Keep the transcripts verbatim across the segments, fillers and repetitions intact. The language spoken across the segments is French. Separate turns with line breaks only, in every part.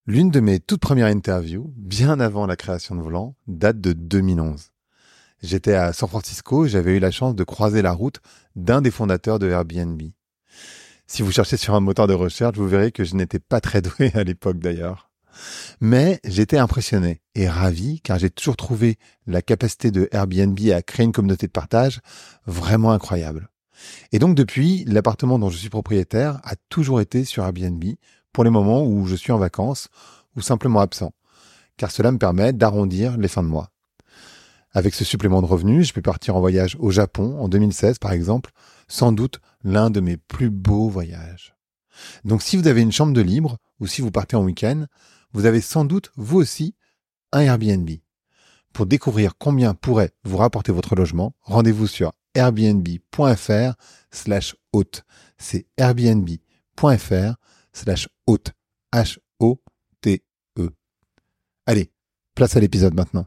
L'une de mes toutes premières interviews, bien avant la création de Volant, date de deux mille onze. J'étais à San Francisco et j'avais eu la chance de croiser la route d'un des fondateurs de Airbnb. Si vous cherchez sur un moteur de recherche, vous verrez que je n'étais pas très doué à l'époque d'ailleurs. Mais j'étais impressionné et ravi car j'ai toujours trouvé la capacité de Airbnb à créer une communauté de partage vraiment incroyable. Et donc depuis, l'appartement dont je suis propriétaire a toujours été sur Airbnb pour les moments où je suis en vacances ou simplement absent, car cela me permet d'arrondir les fins de mois. Avec ce supplément de revenus, je peux partir en voyage au Japon en deux mille seize par exemple, sans doute l'un de mes plus beaux voyages. Donc si vous avez une chambre de libre ou si vous partez en week-end, vous avez sans doute vous aussi un Airbnb. Pour découvrir combien pourrait vous rapporter votre logement, rendez-vous sur airbnb.fr slash hôte. C'est airbnb.fr slash hôte. H O T E. Allez, place à l'épisode maintenant.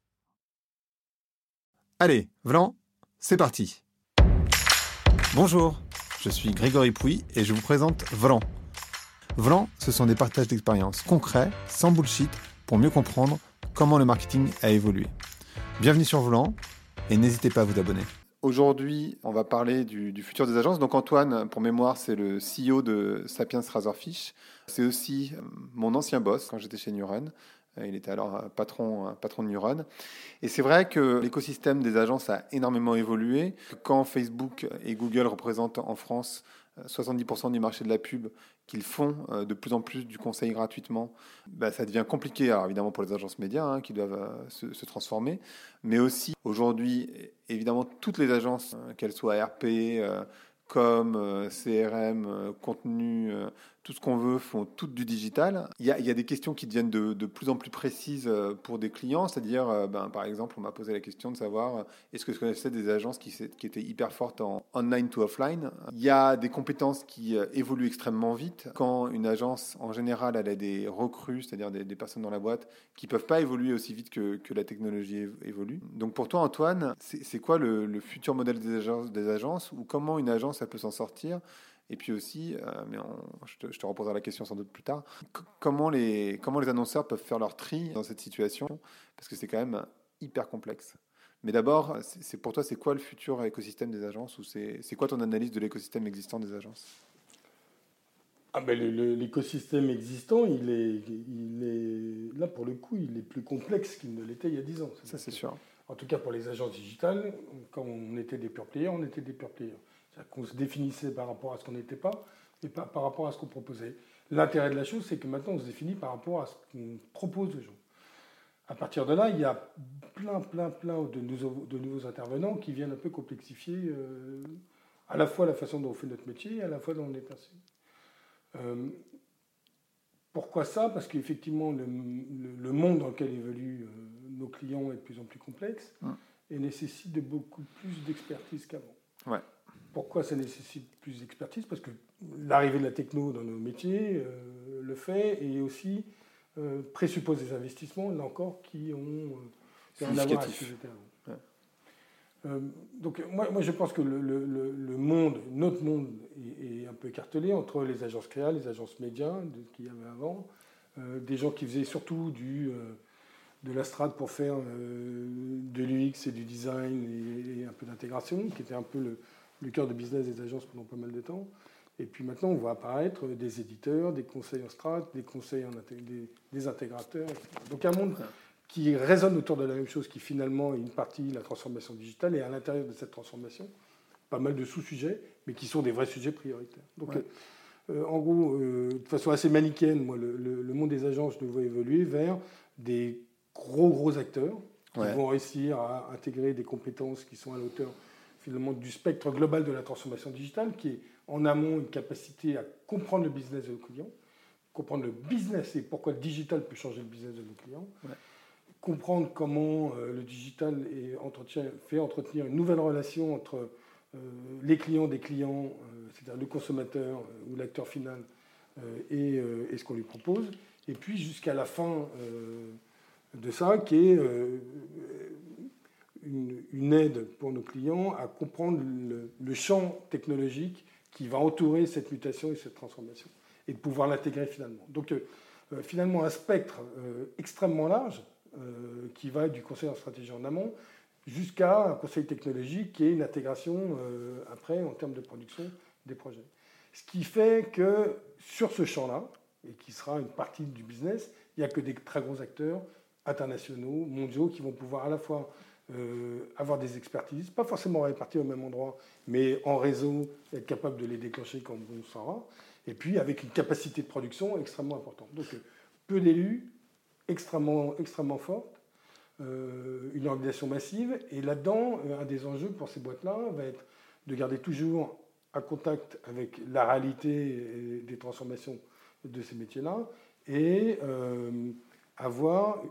Allez, Vlan, c'est parti. Bonjour, je suis Grégory Pouy et je vous présente Vlan. Vlan, ce sont des partages d'expériences concrets, sans bullshit, pour mieux comprendre comment le marketing a évolué. Bienvenue sur Vlan et n'hésitez pas à vous abonner. Aujourd'hui, on va parler du, du futur des agences. Donc Antoine, pour mémoire, c'est le C E O de Sapiens Razorfish. C'est aussi mon ancien boss quand j'étais chez Neuron. Il était alors patron, patron de Neuron. Et c'est vrai que l'écosystème des agences a énormément évolué. Quand Facebook et Google représentent en France soixante-dix pour cent du marché de la pub, qu'ils font de plus en plus du conseil gratuitement, bah, ça devient compliqué, alors évidemment pour les agences médias hein, qui doivent euh, se, se transformer, mais aussi aujourd'hui, évidemment, toutes les agences, euh, qu'elles soient R P, euh, com, euh, C R M, euh, contenu, euh, tout ce qu'on veut, font toutes du digital. Il y a, il y a des questions qui deviennent de, de plus en plus précises euh, pour des clients, c'est-à-dire, euh, ben, par exemple, on m'a posé la question de savoir euh, est-ce que je connaissais des agences qui, qui étaient hyper fortes en online to offline. Il y a des compétences qui euh, évoluent extrêmement vite. Quand une agence, en général, elle a des recrues, c'est-à-dire des, des personnes dans la boîte, qui ne peuvent pas évoluer aussi vite que, que la technologie évolue. Donc pour toi, Antoine, c'est, c'est quoi le, le futur modèle des agences, des agences ou comment une agence elle peut s'en sortir? Et puis aussi, euh, mais on, je, te, je te reposerai la question sans doute plus tard, c- comment, les, comment les annonceurs peuvent faire leur tri dans cette situation? Parce que c'est quand même hyper complexe. Mais d'abord, c'est, c'est pour toi, c'est quoi le futur écosystème des agences ou c'est, c'est quoi ton analyse de l'écosystème existant des agences?
Ah ben le- le- l'écosystème existant, il est, il est, là pour le coup, il est plus complexe qu'il ne l'était il y a dix ans.
Ça,
C'est-à-dire
c'est
que,
sûr.
en tout cas pour les agences digitales, quand on était des pure players, on était des pure players. C'est-à-dire qu'on se définissait par rapport à ce qu'on n'était pas et pas par rapport à ce qu'on proposait. L'intérêt de la chose, c'est que maintenant on se définit par rapport à ce qu'on propose aux gens. À partir de là, il y a plein, plein, plein de nouveaux, de nouveaux intervenants qui viennent un peu complexifier euh, à la fois la façon dont on fait notre métier et à la fois dont on est passé. Euh, Pourquoi ça? Parce qu'effectivement, le, le, le monde dans lequel évoluent euh, nos clients est de plus en plus complexe
Mm.
et nécessite de beaucoup plus d'expertise qu'avant.
Ouais.
Pourquoi ça nécessite plus d'expertise? Parce que l'arrivée de la techno dans nos métiers euh, le fait et aussi euh, présuppose des investissements, là encore, qui ont euh, rien à voir avec ce que
Significatif.
j'étais avant.
Ouais.
Euh, donc moi, moi, je pense que le, le, le monde, notre monde est, est un peu écartelé entre les agences créa, les agences médias qu'il y avait avant, euh, des gens qui faisaient surtout du, euh, de la strat pour faire euh, de l'U X et du design et, et un peu d'intégration, qui était un peu le, le cœur de business des agences pendant pas mal de temps. Et puis maintenant, on voit apparaître des éditeurs, des conseils en strat, des conseils en inté- des, des intégrateurs, et cetera. Donc un monde qui résonne autour de la même chose, qui finalement est une partie de la transformation digitale, et à l'intérieur de cette transformation, pas mal de sous-sujets, mais qui sont des vrais sujets prioritaires. Donc, ouais. euh, en gros, euh, de façon assez manichéenne, moi, le, le, le monde des agences, je le vois évoluer vers des gros, gros acteurs qui ouais. vont réussir à intégrer des compétences qui sont à l'auteur finalement du spectre global de la transformation digitale, qui est en amont une capacité à comprendre le business de nos clients, comprendre le business et pourquoi le digital peut changer le business de nos clients, ouais. comprendre comment euh, le digital est entretien, fait entretenir une nouvelle relation entre euh, les clients des clients, euh, c'est-à-dire le consommateur euh, ou l'acteur final, euh, et, euh, et ce qu'on lui propose, et puis jusqu'à la fin euh, de ça, qui est euh, une, une aide pour nos clients à comprendre le, le champ technologique qui va entourer cette mutation et cette transformation, et de pouvoir l'intégrer finalement. Donc, euh, euh, finalement un spectre euh, extrêmement large euh, qui va du conseil en stratégie en amont jusqu'à un conseil technologique qui est une intégration euh, après en termes de production des projets. Ce qui fait que sur ce champ-là, et qui sera une partie du business, il n'y a que des très gros acteurs internationaux, mondiaux, qui vont pouvoir à la fois euh, avoir des expertises, pas forcément réparties au même endroit, mais en réseau, être capable de les déclencher quand on s'en va, et puis avec une capacité de production extrêmement importante. Donc peu d'élus, extrêmement, extrêmement forte, euh, une organisation massive, et là-dedans, un des enjeux pour ces boîtes-là va être de garder toujours un contact avec la réalité des transformations de ces métiers-là, et euh, avoir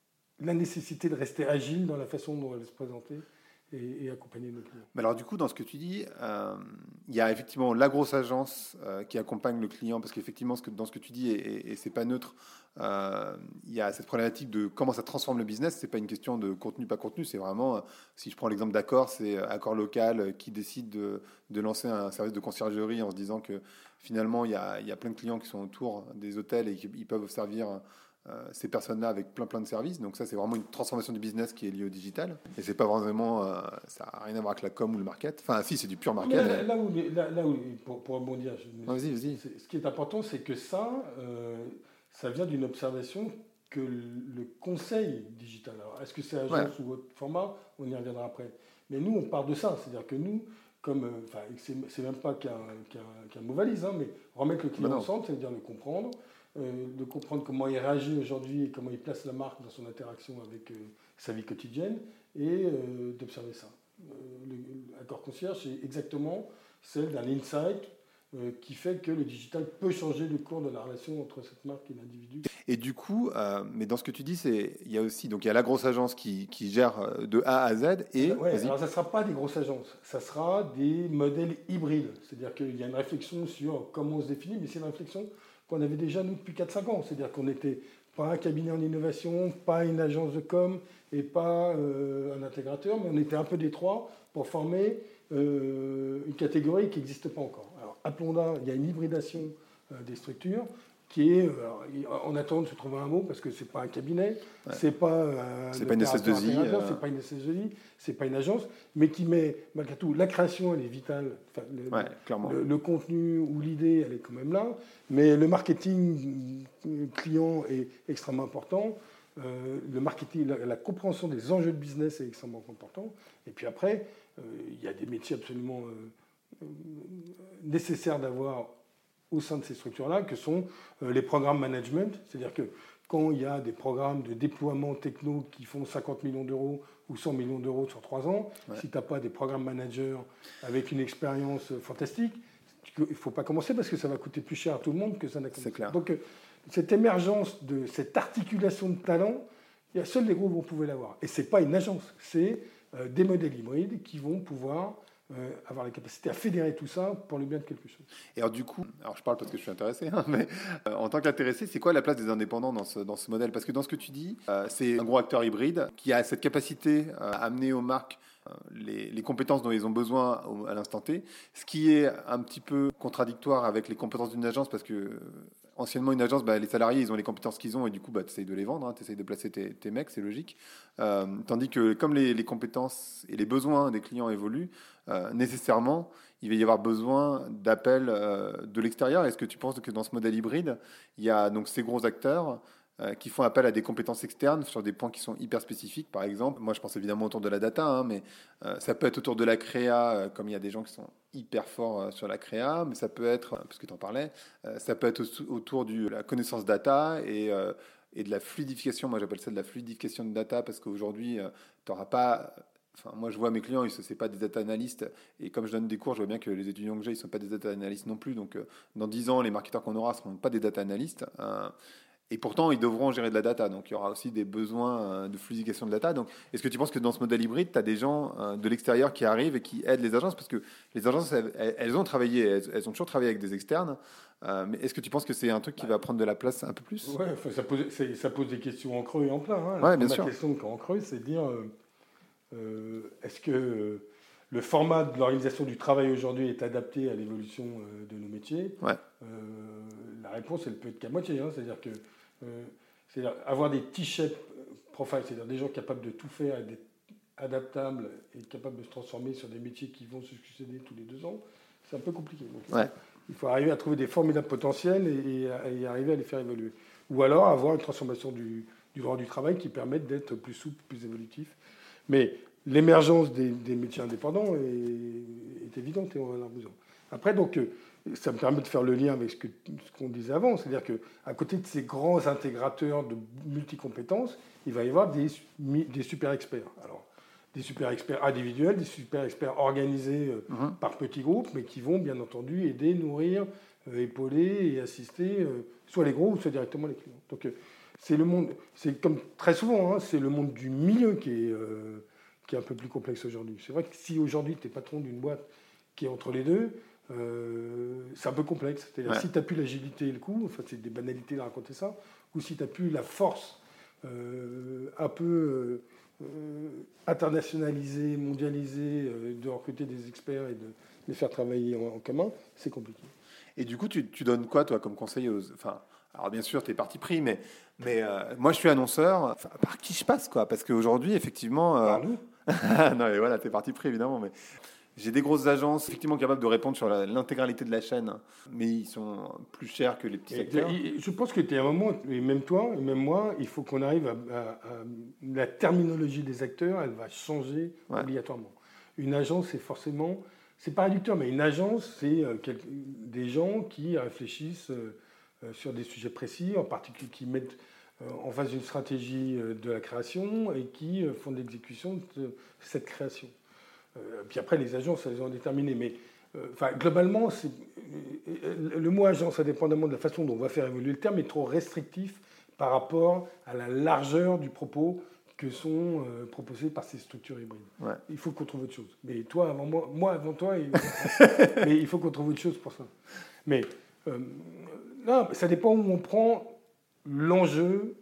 la nécessité de rester agile dans la façon dont elle va se présenter et, et accompagner nos clients.
Mais alors du coup, dans ce que tu dis, euh, il y a effectivement la grosse agence euh, qui accompagne le client, parce qu'effectivement, ce que, dans ce que tu dis, et, et, et c'est pas neutre, euh, il y a cette problématique de comment ça transforme le business. C'est pas une question de contenu, pas contenu, c'est vraiment, euh, si je prends l'exemple d'Accor, c'est Accor Local euh, qui décide de, de lancer un service de conciergerie en se disant que finalement, il y a, il y a plein de clients qui sont autour des hôtels et qu'ils peuvent servir Euh, ces personnes-là avec plein plein de services. Donc ça, c'est vraiment une transformation du business qui est liée au digital. Et c'est pas vraiment, euh, ça n'a rien à voir avec la com ou le market. Enfin, si, c'est du pur market.
Là, là, là, où, là, là où, pour, pour rebondir, je,
non, vas-y, vas-y.
Ce qui est important, c'est que ça, euh, ça vient d'une observation que le conseil digital. Alors, est-ce que c'est agence ouais. ou autre format? On y reviendra après. Mais nous, on part de ça. C'est-à-dire que nous, comme, enfin, c'est, c'est même pas qu'un, qu'un, qu'un mot valise, hein, mais remettre le client bah au centre, c'est-à-dire le comprendre. Euh, de comprendre comment il réagit aujourd'hui et comment il place la marque dans son interaction avec euh, sa vie quotidienne et euh, d'observer ça. Euh, L'Accor Concierge, c'est exactement celle d'un insight euh, qui fait que le digital peut changer le cours de la relation entre cette marque et l'individu.
Et du coup, euh, mais dans ce que tu dis, c'est, il y a aussi, donc il y a la grosse agence qui, qui gère de A à Z et...
Ouais, alors ça ne sera pas des grosses agences, ça sera des modèles hybrides. C'est-à-dire qu'il y a une réflexion sur comment on se définit, mais c'est une réflexion qu'on avait déjà, nous, depuis quatre cinq ans. C'est-à-dire qu'on n'était pas un cabinet en innovation, pas une agence de com et pas euh, un intégrateur, mais on était un peu des trois pour former euh, une catégorie qui n'existe pas encore. Alors, appelons-la, il y a une hybridation euh, des structures qui est, alors, on attend de se trouver un mot parce que c'est pas un cabinet, ouais. c'est pas, euh,
c'est pas une S S deux I,
euh... c'est pas une S S deux I, c'est pas une agence, mais qui met malgré tout la création, elle est vitale, enfin, le,
ouais, clairement.
Le, le contenu ou l'idée, elle est quand même là, mais le marketing client est extrêmement important. Euh, le marketing, la, la compréhension des enjeux de business est extrêmement important. Et puis après, euh, il y a des métiers absolument euh, nécessaires d'avoir au sein de ces structures-là, que sont euh, les programmes management. C'est-à-dire que quand il y a des programmes de déploiement techno qui font cinquante millions d'euros ou cent millions d'euros sur trois ans, ouais. si tu n'as pas des programmes managers avec une expérience fantastique, il ne faut pas commencer parce que ça va coûter plus cher à tout le monde que ça n'a commencé.
C'est clair.
Donc euh, cette émergence de cette articulation de talents, il y a seuls les groupes vont pouvoir l'avoir. Et ce n'est pas une agence, c'est euh, des modèles hybrides qui vont pouvoir Euh, avoir la capacité à fédérer tout ça pour le bien de quelque chose.
Et alors du coup, alors je parle parce que je suis intéressé, hein, mais euh, en tant qu'intéressé, c'est quoi la place des indépendants dans ce, dans ce modèle? Parce que dans ce que tu dis, euh, c'est un gros acteur hybride qui a cette capacité euh, à amener aux marques euh, les, les compétences dont ils ont besoin au, à l'instant T, ce qui est un petit peu contradictoire avec les compétences d'une agence parce que euh, anciennement une agence, bah, les salariés, ils ont les compétences qu'ils ont et du coup, bah, tu essayes de les vendre, hein, tu essayes de placer tes, tes mecs, c'est logique. Euh, tandis que comme les, les compétences et les besoins des clients évoluent, Euh, nécessairement, il va y avoir besoin d'appels euh, de l'extérieur. Est-ce que tu penses que dans ce modèle hybride, il y a donc ces gros acteurs euh, qui font appel à des compétences externes sur des points qui sont hyper spécifiques, par exemple? Moi, je pense évidemment autour de la data, hein, mais euh, ça peut être autour de la créa, euh, comme il y a des gens qui sont hyper forts euh, sur la créa, mais ça peut être, parce que tu en parlais, euh, ça peut être au- autour de la connaissance data et... Euh, et de la fluidification. Moi, j'appelle ça de la fluidification de data parce qu'aujourd'hui, euh, tu n'auras pas... Enfin, moi, je vois mes clients, ce n'est pas des data analystes. Et comme je donne des cours, je vois bien que les étudiants que j'ai, ils ne sont pas des data analystes non plus. Donc, euh, dans dix ans, les marketeurs qu'on aura ne seront pas des data analystes. Euh, et pourtant, ils devront gérer de la data. Donc, il y aura aussi des besoins euh, de fluidification de data. Donc, est-ce que tu penses que dans ce modèle hybride, tu as des gens euh, de l'extérieur qui arrivent et qui aident les agences? Parce que les agences, elles, elles ont travaillé, elles, elles ont toujours travaillé avec des externes. Euh, mais est-ce que tu penses que c'est un truc qui va prendre de la place un peu plus?
Oui, ça pose, ça pose des questions en creux et en plein. Hein.
Ouais, bien sûr.
La question en creux, c'est de dire... Euh, Euh, est-ce que euh, le format de l'organisation du travail aujourd'hui est adapté à l'évolution euh, de nos métiers?
Ouais.
euh, La réponse, elle peut être qu'à moitié. Hein, c'est-à-dire que Euh, c'est-à-dire avoir des T-shaped profiles, c'est-à-dire des gens capables de tout faire, et d'être adaptables et capables de se transformer sur des métiers qui vont se succéder tous les deux ans, c'est un peu compliqué. Donc,
ouais.
Il faut arriver à trouver des formidables potentiels et, et, et arriver à les faire évoluer. Ou alors avoir une transformation du, du droit du travail qui permette d'être plus souple, plus évolutif. Mais l'émergence des, des métiers indépendants est, est évidente et on en a besoin. Après, donc, ça me permet de faire le lien avec ce, que, ce qu'on disait avant. C'est-à-dire qu'à côté de ces grands intégrateurs de multicompétences, il va y avoir des, des super experts. Alors, des super experts individuels, des super experts organisés euh, mmh. par petits groupes, mais qui vont bien entendu aider, nourrir, euh, épauler et assister euh, soit les gros ou soit directement les clients. Donc euh, c'est le monde, c'est comme très souvent, hein, c'est le monde du milieu qui est, euh, qui est un peu plus complexe aujourd'hui. C'est vrai que si aujourd'hui tu es patron d'une boîte qui est entre les deux, euh, c'est un peu complexe. C'est-à-dire ouais. si tu n'as plus l'agilité et le coup, enfin c'est des banalités de raconter ça, ou si tu n'as plus la force euh, un peu... Euh, Euh, internationaliser, mondialiser, euh, de recruter des experts et de les faire travailler en, en commun, c'est compliqué.
Et du coup, tu, tu donnes quoi, toi, comme conseil aux... Enfin, alors bien sûr, tu es parti pris, mais, mais euh, moi, je suis annonceur. Enfin, par qui je passe, quoi? Parce qu'aujourd'hui, effectivement... Euh...
Par nous.
Non, mais voilà, tu es parti pris, évidemment, mais... J'ai des grosses agences effectivement capables de répondre sur la, l'intégralité de la chaîne, mais ils sont plus chers que les petits secteurs.
Et, et, je pense que tu es à un moment, et même toi, et même moi, il faut qu'on arrive à, à, à... La terminologie des acteurs, elle va changer ouais. obligatoirement. Une agence, c'est forcément... C'est pas réducteur, mais une agence, c'est euh, quel... des gens qui réfléchissent euh, sur des sujets précis, en particulier qui mettent euh, en face d'une stratégie euh, de la création et qui euh, font de l'exécution de cette création. Euh, puis après, les agences, elles ont déterminé. Mais euh, globalement, c'est, euh, le mot agence, indépendamment de la façon dont on va faire évoluer le terme, est trop restrictif par rapport à la largeur du propos que sont euh, proposés par ces structures hybrides. Ouais. Il faut qu'on trouve autre chose. Mais toi, avant moi, moi avant toi, et, mais il faut qu'on trouve autre chose pour ça. Mais euh, non, ça dépend où on prend l'enjeu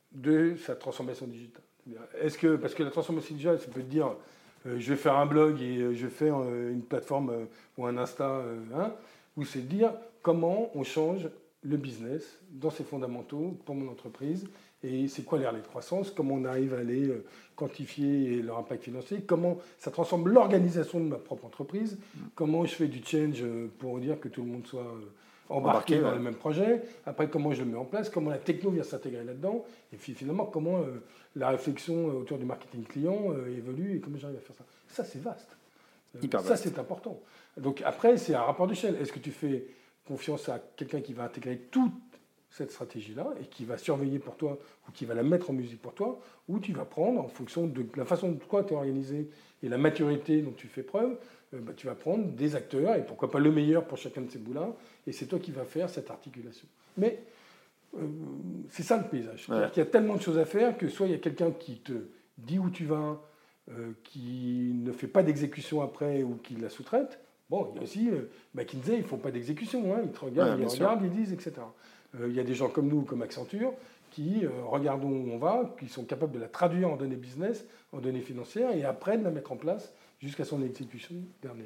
de sa transformation digitale. Est-ce que, parce que la transformation digitale, ça peut te dire... Euh, je vais faire un blog et euh, je fais euh, une plateforme euh, ou un Insta, euh, hein, où c'est de dire comment on change le business dans ses fondamentaux pour mon entreprise et c'est quoi les relais de croissance, comment on arrive à les euh, quantifier et leur impact financier, comment ça transforme l'organisation de ma propre entreprise, mmh. comment je fais du change pour dire que tout le monde soit euh, embarqué, embarqué dans ouais. le même projet, après comment je le mets en place, comment la techno vient s'intégrer là-dedans, et puis finalement comment euh, la réflexion autour du marketing client euh, évolue et comment j'arrive à faire ça. Ça, c'est vaste. Euh, Hyper ça, vaste. C'est important. Donc après, c'est un rapport d'échelle. Est-ce que tu fais confiance à quelqu'un qui va intégrer toute cette stratégie-là et qui va surveiller pour toi ou qui va la mettre en musique pour toi, ou tu vas prendre, en fonction de la façon dont toi tu es organisé et la maturité dont tu fais preuve, euh, bah, tu vas prendre des acteurs, et pourquoi pas le meilleur pour chacun de ces bouts-là, et c'est toi qui vas faire cette articulation. Mais euh, c'est ça le paysage. C'est-à-dire ouais. qu'il y a tellement de choses à faire que soit il y a quelqu'un qui te dit où tu vas, euh, qui ne fait pas d'exécution après ou qui la sous-traite. Bon, il y a aussi euh, McKinsey, ils ne font pas d'exécution, hein, ils te regardent, ouais, ils regardent, sûr. Ils disent, et cetera. Euh, il y a des gens comme nous, comme Accenture, qui euh, regardent où on va, qui sont capables de la traduire en données business, en données financières, et après de la mettre en place jusqu'à son exécution dernière.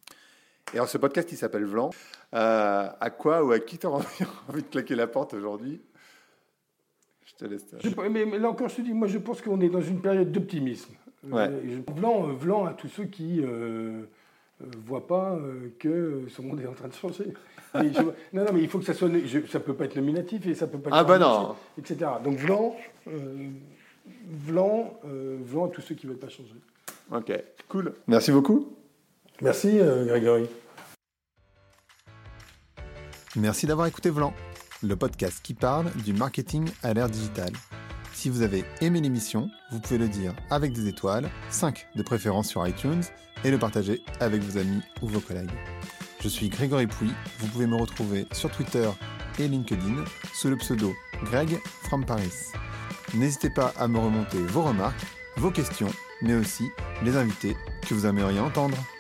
Et alors, ce podcast, il s'appelle Vlan. Euh, à quoi ou à qui tu as envie, envie de claquer la porte aujourd'hui? Je te laisse.
Je, mais, mais là encore, je te dis, moi, je pense qu'on est dans une période d'optimisme.
Ouais.
Euh, Vlan, Vlan à tous ceux qui ne euh, voient pas euh, que ce monde est en train de changer. Je, non, non, mais il faut que ça soit... Je, ça ne peut pas être nominatif et ça ne peut pas être...
Ah bah non,
et cetera. Donc Vlan, euh, Vlan, euh, Vlan à tous ceux qui ne veulent pas changer.
Ok, cool. Merci beaucoup.
Merci euh, Grégory.
Merci d'avoir écouté Vlan, le podcast qui parle du marketing à l'ère digitale. Si vous avez aimé l'émission, vous pouvez le dire avec des étoiles, cinq de préférence sur iTunes, et le partager avec vos amis ou vos collègues. Je suis Grégory Pouy, vous pouvez me retrouver sur Twitter et LinkedIn sous le pseudo Greg from Paris. N'hésitez pas à me remonter vos remarques, vos questions, mais aussi les invités que vous aimeriez entendre.